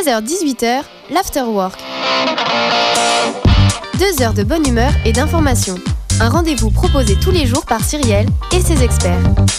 16h-18h, l'Afterwork. 2 heures de bonne humeur et d'information. Un rendez-vous proposé tous les jours par Cyrielle et ses experts.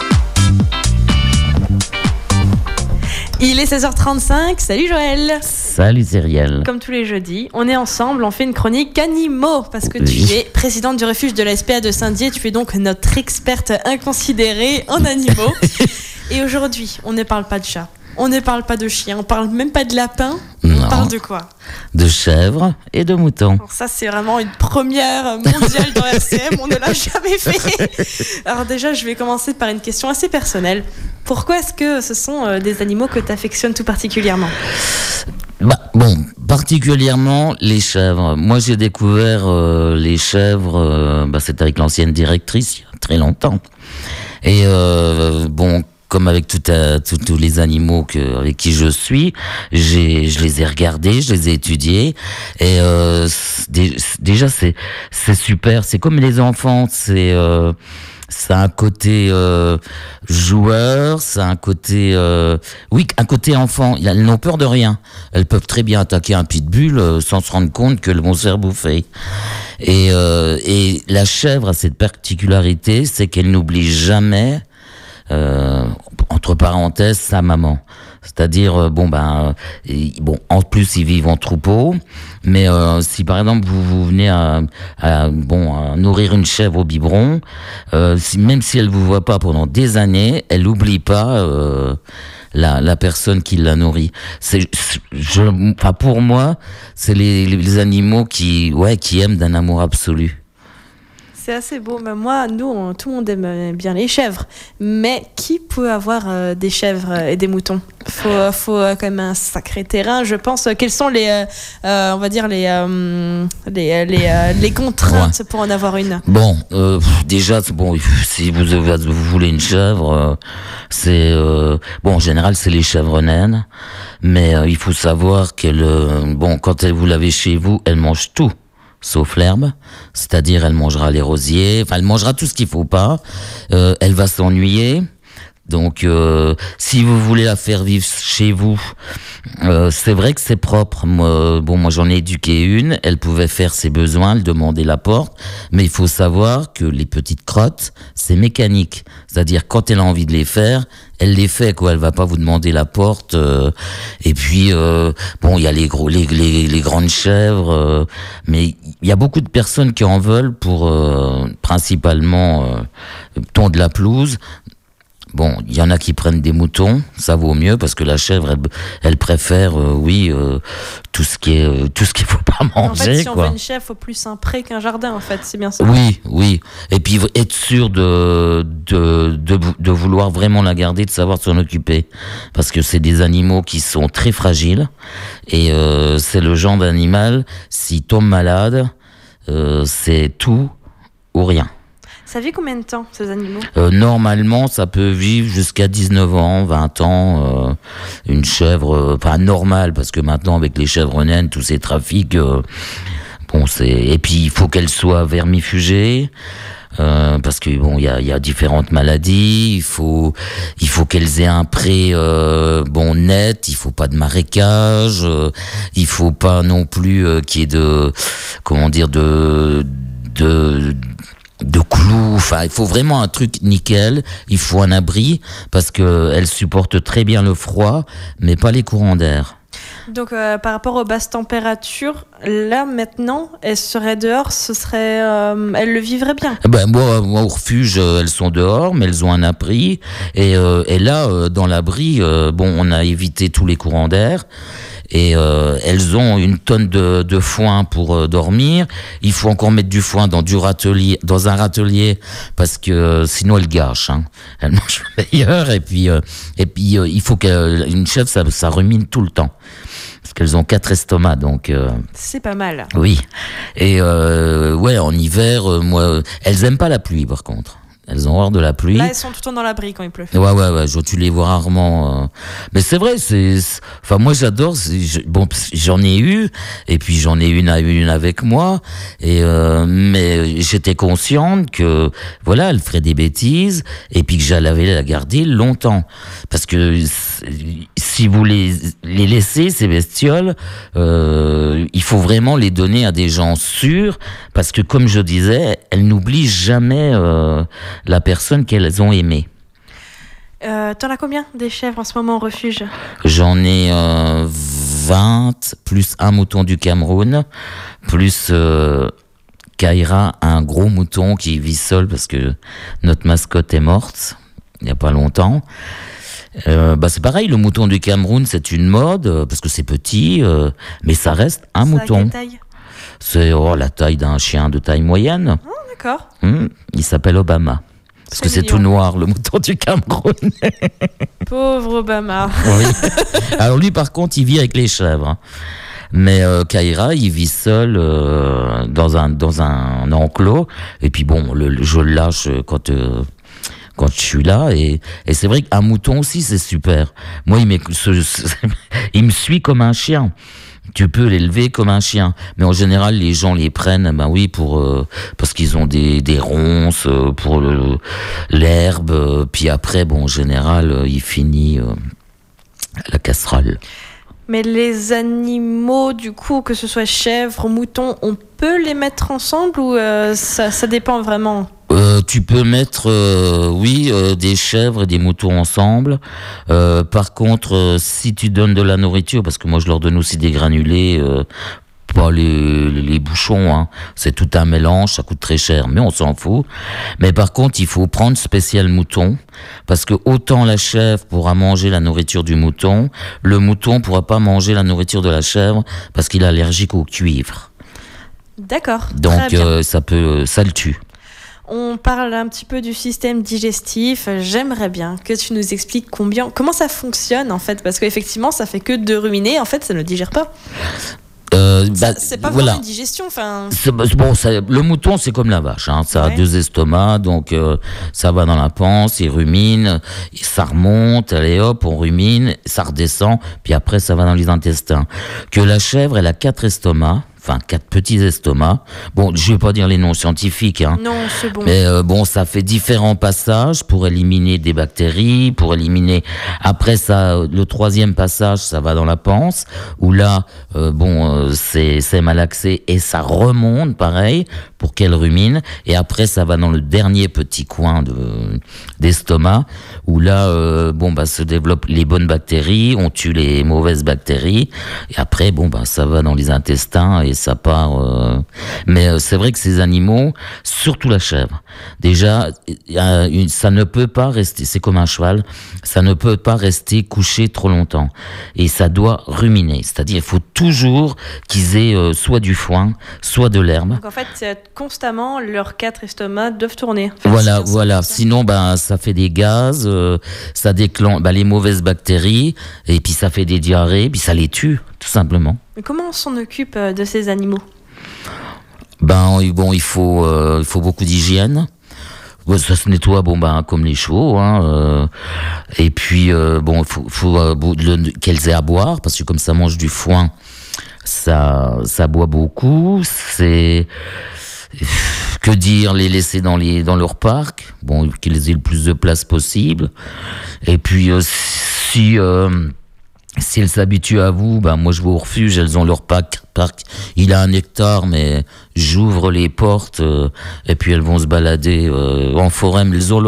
Il est 16h35, salut Joël. Salut Cyrielle. Comme tous les jeudis, on est ensemble, on fait une chronique animaux, parce que tu es présidente du refuge de la SPA de Saint-Dié, tu es donc notre experte inconsidérée en animaux. Et aujourd'hui, on ne parle pas de chat, on ne parle pas de chien, on parle même pas de lapin, on parle de quoi ? De chèvres et de moutons. Alors ça, c'est vraiment une première mondiale dans RCM, on ne l'a jamais fait. Alors déjà, je vais commencer par une question assez personnelle. Pourquoi est-ce que ce sont des animaux que tu affectionnes tout particulièrement ? Particulièrement les chèvres. Moi, j'ai découvert les chèvres, c'était avec l'ancienne directrice, il y a très longtemps. Et comme avec tous les animaux avec qui je suis, je les ai regardés, je les ai étudiés, et déjà c'est super. C'est comme les enfants, ça a un côté joueur, ça a un côté un côté enfant. Elles n'ont peur de rien. Elles peuvent très bien attaquer un pitbull sans se rendre compte qu'elles vont se faire bouffer. Et la chèvre a cette particularité, c'est qu'elle n'oublie jamais, entre parenthèses, sa maman. C'est-à-dire, en plus, ils vivent en troupeau, mais si par exemple vous venez à nourrir une chèvre au biberon, même si elle vous voit pas pendant des années, elle n'oublie pas la personne qui la nourrit. Pour moi, c'est les animaux qui aiment d'un amour absolu. C'est assez beau. Mais moi, tout le monde aime bien les chèvres. Mais qui peut avoir des chèvres et des moutons ? Faut quand même un sacré terrain, je pense. Quelles sont les contraintes pour en avoir une ? Déjà, si vous voulez une chèvre, en général, c'est les chèvres naines. Mais il faut savoir quand vous l'avez chez vous, elle mange tout. Sauf l'herbe, c'est-à-dire elle mangera les rosiers, elle mangera tout ce qu'il faut pas, elle va s'ennuyer. Donc si vous voulez la faire vivre chez vous, c'est vrai que c'est propre. Moi j'en ai éduqué une, elle pouvait faire ses besoins, elle demandait la porte, mais il faut savoir que les petites crottes, c'est mécanique. C'est-à-dire quand elle a envie de les faire, elle les fait, quoi. Elle va pas vous demander la porte. Et puis il y a les grandes chèvres, mais il y a beaucoup de personnes qui en veulent pour principalement tondre la pelouse. Il y en a qui prennent des moutons, ça vaut mieux parce que la chèvre, elle préfère, tout ce qu'il faut pas manger. En fait, si on veut une chèvre, faut plus un pré qu'un jardin, en fait, c'est bien ça. Oui. Et puis être sûr de vouloir vraiment la garder, de savoir s'en occuper, parce que c'est des animaux qui sont très fragiles et c'est le genre d'animal, s'il tombe malade, c'est tout ou rien. Ça vit combien de temps, ces animaux ? Normalement, ça peut vivre jusqu'à 19 ans, 20 ans. Une chèvre, normale, parce que maintenant, avec les chèvres naines, tous ces trafics, et puis il faut qu'elles soient vermifugées. Parce que il y a différentes maladies, il faut qu'elles aient un pré net, il faut pas de marécage, il faut pas non plus qu'il y ait de clous, il faut vraiment un truc nickel, il faut un abri, parce que elle supporte très bien le froid, mais pas les courants d'air. Donc par rapport aux basses températures, là maintenant, elles seraient dehors, elles le vivraient bien. Moi au refuge, elles sont dehors, mais elles ont un abri, et là, dans l'abri, on a évité tous les courants d'air. Et elles ont une tonne de foin pour dormir. Il faut encore mettre du foin dans un râtelier, parce que sinon elles gâchent. Elles mangent meilleur. Et puis il faut qu'une chèvre, ça rumine tout le temps, parce qu'elles ont 4 estomacs, donc. C'est pas mal. Oui. Et en hiver, elles aiment pas la pluie, par contre. Elles ont horreur de la pluie. Là, elles sont tout le temps dans l'abri quand il pleut. Ouais. Tu les vois rarement. Mais c'est vrai, moi, j'adore. J'en ai eu, et puis j'en ai une avec moi. Mais j'étais consciente que, elle ferait des bêtises, et puis que j'allais la garder longtemps. Parce que si vous les laissez, ces bestioles, il faut vraiment les donner à des gens sûrs, parce que comme je disais, elles n'oublient jamais la personne qu'elles ont aimée. T'en as combien des chèvres en ce moment au refuge? J'en ai 20, plus un mouton du Cameroun, plus Kaira, un gros mouton qui vit seul parce que notre mascotte est morte il n'y a pas longtemps. C'est pareil, le mouton du Cameroun, c'est une mode, parce que c'est petit, mais ça reste un mouton. Quelle taille? C'est la taille d'un chien de taille moyenne. Oh, d'accord. Il s'appelle Obama. Parce que c'est tout noir, le mouton du Cameroun. Pauvre Obama. Oui. Alors lui, par contre, il vit avec les chèvres. Hein. Mais Kaira, il vit seul dans un enclos. Et puis bon, je le lâche quand je suis là. Et c'est vrai qu'un mouton aussi, c'est super. Moi, il me suit comme un chien. Tu peux l'élever comme un chien, mais en général les gens les prennent, parce qu'ils ont des ronces pour l'herbe, puis après en général il finit à la casserole. Mais les animaux, du coup, que ce soit chèvres, moutons, on peut les mettre ensemble ou ça dépend vraiment? Tu peux mettre, des chèvres et des moutons ensemble. Par contre, si tu donnes de la nourriture, parce que moi je leur donne aussi des granulés, pas les bouchons, hein. C'est tout un mélange, ça coûte très cher, mais on s'en fout. Mais par contre, il faut prendre spécial mouton, parce que autant la chèvre pourra manger la nourriture du mouton, le mouton pourra pas manger la nourriture de la chèvre, parce qu'il est allergique au cuivre. D'accord. Donc ça le tue. On parle un petit peu du système digestif. J'aimerais bien que tu nous expliques comment ça fonctionne en fait, parce qu'effectivement, ça fait que de ruminer. En fait, ça ne digère pas. C'est pas vraiment une digestion. Le mouton, c'est comme la vache. Hein. Ça a 2 estomacs, donc ça va dans la panse, il rumine, ça remonte, allez hop, on rumine, ça redescend, puis après ça va dans les intestins. Que la chèvre, elle a 4 estomacs. Enfin, 4 petits estomacs. Bon, je vais pas dire les noms scientifiques, hein. Non, c'est bon. Mais ça fait différents passages pour éliminer des bactéries, pour éliminer. Après ça, le 3e passage, ça va dans la panse, où là, c'est malaxé et ça remonte, pareil, pour qu'elle rumine. Et après, ça va dans le dernier petit coin d'estomac, où là, se développent les bonnes bactéries, on tue les mauvaises bactéries. Et après, ça va dans les intestins. Et ça part. Mais c'est vrai que ces animaux, surtout la chèvre, déjà, ça ne peut pas rester. C'est comme un cheval, ça ne peut pas rester couché trop longtemps. Et ça doit ruminer, c'est-à-dire il faut toujours qu'ils aient soit du foin, soit de l'herbe. Donc en fait, constamment, leurs 4 estomacs doivent tourner. Voilà. Sinon, ça fait des gaz, ça déclenche les mauvaises bactéries, et puis ça fait des diarrhées, puis ça les tue, tout simplement. Mais comment on s'en occupe de ces animaux? Il faut beaucoup d'hygiène. Ça se nettoie, comme les chevaux, hein. Et puis, il faut qu'elles aient à boire, parce que comme ça mange du foin, ça boit beaucoup. C'est que dire, les laisser dans leur parc, qu'ils aient le plus de place possible. Et puis, si elles s'habituent à vous, moi je vais au refuge, elles ont leur parc. Il a 1 hectare, mais j'ouvre les portes et puis elles vont se balader en forêt. Mais elles ont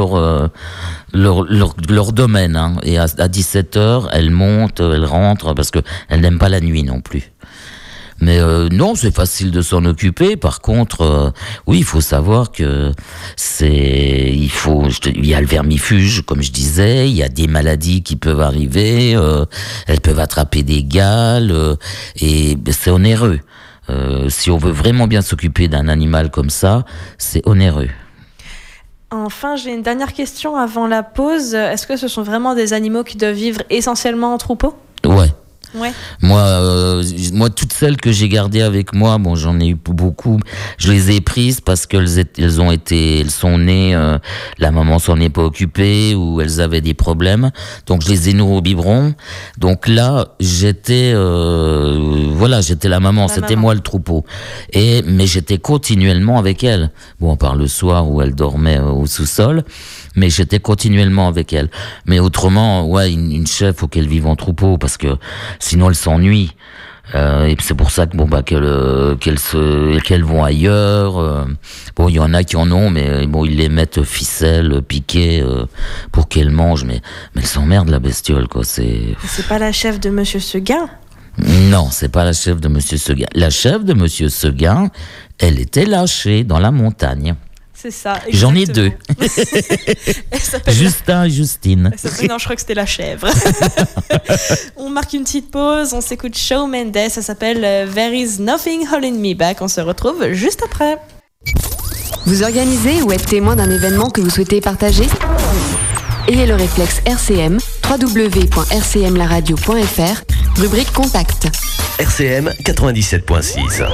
leur domaine. Hein, et à 17h, elles montent, elles rentrent, parce qu'elles n'aiment pas la nuit non plus. Mais non, c'est facile de s'en occuper. Par contre, il faut savoir que il y a le vermifuge, comme je disais, il y a des maladies qui peuvent arriver, elles peuvent attraper des gales, et c'est onéreux. Si on veut vraiment bien s'occuper d'un animal comme ça, c'est onéreux. Enfin, j'ai une dernière question avant la pause. Est-ce que ce sont vraiment des animaux qui doivent vivre essentiellement en troupeau ? Ouais. Ouais. Moi, toutes celles que j'ai gardées avec moi, j'en ai eu beaucoup. Je les ai prises parce qu'elles sont nées, la maman s'en est pas occupée ou elles avaient des problèmes. Donc je les ai nourries au biberon. Donc là, j'étais la maman. C'était moi le troupeau. Mais j'étais continuellement avec elles. À part le soir où elles dormaient au sous-sol. mais j'étais continuellement avec elle. Mais autrement, ouais, une chèvre, faut qu'elle vive en troupeau, parce que sinon elle s'ennuie. Et c'est pour ça que qu'elles vont ailleurs. Bon, il y en a qui en ont, mais bon, ils les mettent ficelles, piquées pour qu'elles mangent. Mais elles s'emmerdent, la bestiole, quoi. C'est pas la chèvre de Monsieur Seguin? Non, c'est pas la chèvre de Monsieur Seguin. La chèvre de Monsieur Seguin, elle était lâchée dans la montagne. C'est ça. Exactement. J'en ai deux. Justin et Justine. Non, je crois que c'était la chèvre. On marque une petite pause, on s'écoute Shawn Mendes, ça s'appelle There is Nothing Holding Me Back. On se retrouve juste après. Vous organisez ou êtes témoin d'un événement que vous souhaitez partager ? Ayez le réflexe RCM, www.rcmlaradio.fr, rubrique Contact. RCM 97.6.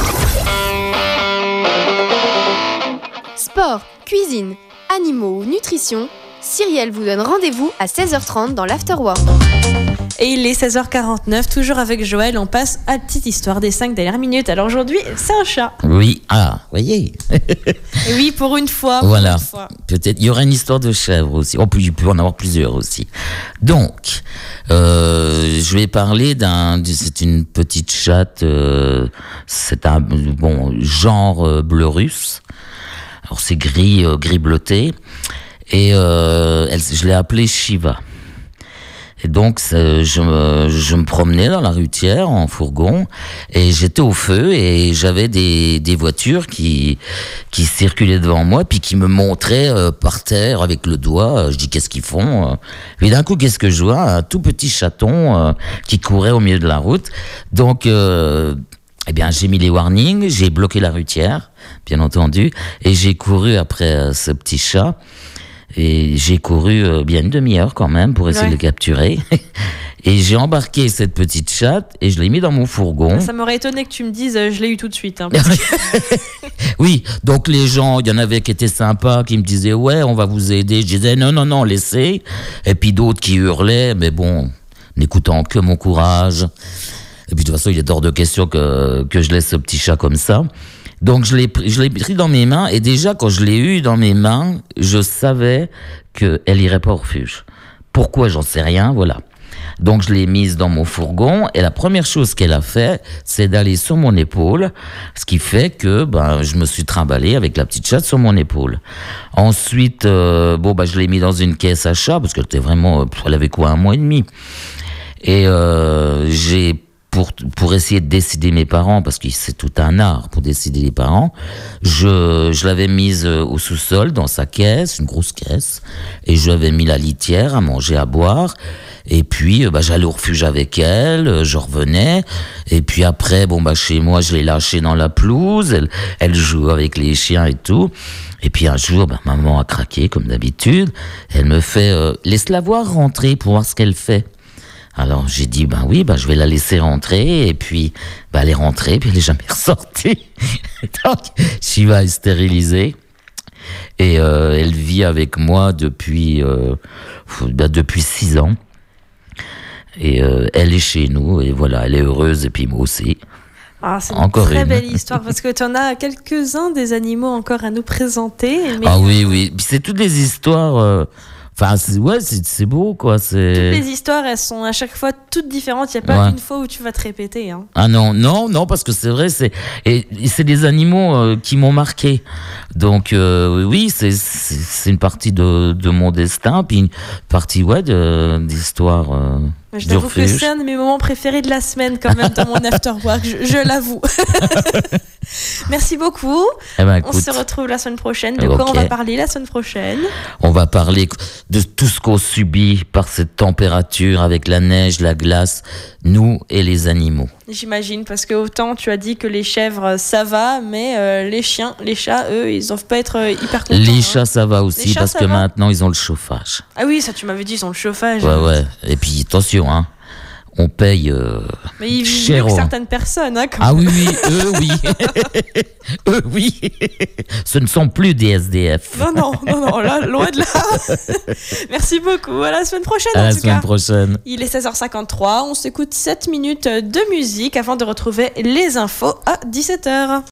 Sport, cuisine, animaux ou nutrition, Cyrielle vous donne rendez-vous à 16h30 dans l'Afterwork. Et il est 16h49, toujours avec Joël, on passe à la petite histoire des 5 dernières minutes. Alors aujourd'hui, c'est un chat. Oui, voyez. Et oui, pour une fois. Voilà, peut-être, il y aura une histoire de chèvre aussi. Oh, il peut en avoir plusieurs aussi. Donc, je vais parler c'est une petite chatte, c'est un genre bleu russe. Alors c'est gris bleuté, et je l'ai appelée Shiva. Et donc je me promenais dans la rutière en fourgon, et j'étais au feu, et j'avais des voitures qui circulaient devant moi, puis qui me montraient par terre avec le doigt. Je dis, qu'est-ce qu'ils font? Et d'un coup, qu'est-ce que je vois? Un tout petit chaton qui courait au milieu de la route. Donc j'ai mis les warnings, j'ai bloqué la rutière, bien entendu, et j'ai couru après ce petit chat. Et j'ai couru bien une demi-heure quand même pour essayer de le capturer. Et j'ai embarqué cette petite chatte et je l'ai mis dans mon fourgon. Ça m'aurait étonné que tu me dises je l'ai eu tout de suite. Oui, donc les gens, il y en avait qui étaient sympas, qui me disaient ouais, on va vous aider. Je disais non, laissez. Et puis d'autres qui hurlaient, mais bon, n'écoutant que mon courage. Et puis de toute façon, il est hors de question que je laisse ce petit chat comme ça. Donc je l'ai pris dans mes mains, et déjà quand je l'ai eu dans mes mains, je savais qu'elle irait pas au refuge. Pourquoi, j'en sais rien, voilà. Donc je l'ai mise dans mon fourgon, et la première chose qu'elle a fait, c'est d'aller sur mon épaule, ce qui fait que je me suis trimballé avec la petite chatte sur mon épaule. Ensuite, je l'ai mis dans une caisse à chat, parce qu'elle était vraiment, elle avait quoi, 1 mois et demi. Et j'ai pour essayer de décider mes parents, parce que c'est tout un art pour décider les parents, je l'avais mise au sous-sol dans sa caisse, une grosse caisse, et je lui avais mis la litière à manger, à boire, et puis j'allais au refuge avec elle, je revenais, et puis après chez moi je l'ai lâchée dans la pelouse, elle joue avec les chiens et tout. Et puis un jour, maman a craqué comme d'habitude, elle me fait laisse-la voir rentrer pour voir ce qu'elle fait. Alors j'ai dit je vais la laisser rentrer, et puis elle est rentrée, puis elle est jamais ressortie. Donc Shiva est stérilisée, et elle vit avec moi depuis 6 ans, et elle est chez nous, et voilà, elle est heureuse, et puis moi aussi. C'est encore une très belle histoire, parce que tu en as quelques-uns des animaux encore à nous présenter. Mais... oui, puis c'est toutes des histoires... c'est beau, quoi. Toutes les histoires, elles sont à chaque fois toutes différentes. Il n'y a pas une fois où tu vas te répéter. Hein. Ah non, parce que c'est vrai, c'est des animaux qui m'ont marqué. Donc, oui, c'est une partie de mon destin, puis une partie, d'histoire. Je t'avoue que c'est un de mes moments préférés de la semaine, quand même, dans mon afterwork, je l'avoue. Merci beaucoup. On se retrouve la semaine prochaine. De quoi on va parler la semaine prochaine? On va parler de tout ce qu'on subit par cette température, avec la neige, la glace, nous et les animaux. J'imagine, parce que autant tu as dit que les chèvres ça va, mais les chiens, les chats, eux, ils doivent pas être hyper contents. Les chats ça va aussi, parce que maintenant ils ont le chauffage. Ah oui, ça tu m'avais dit, ils ont le chauffage. Ouais. Et puis attention, on paye mais ils vivent cher. Mieux que certaines personnes. Oui, eux oui. Eux oui. Ce ne sont plus des SDF. Non, là, loin de là. Merci beaucoup. À la semaine prochaine, à la semaine prochaine. Il est 16h53. On s'écoute 7 minutes de musique avant de retrouver les infos à 17h.